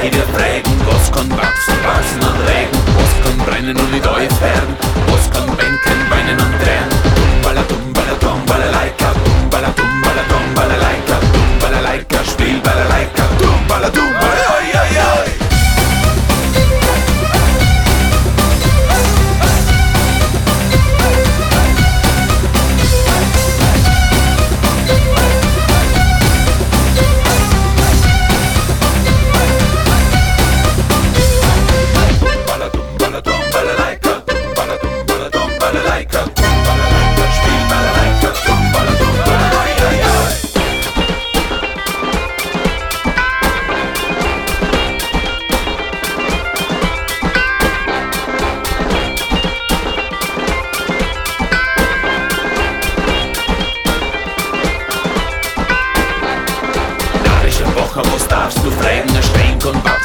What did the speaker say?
Ei, wir fragen, was kann wachsen, wachsen an Regen? Was kann brennen und nicht aufhören? Was kann bänken, weinen und drehen? Dumbaladum, baladum, balalaika, dumbaladum, baladum, balalaika, dumbalalaika, spiel balalaika, dumbaladum, oi, oi, oi. Was darfst du fragen, ein Schränk und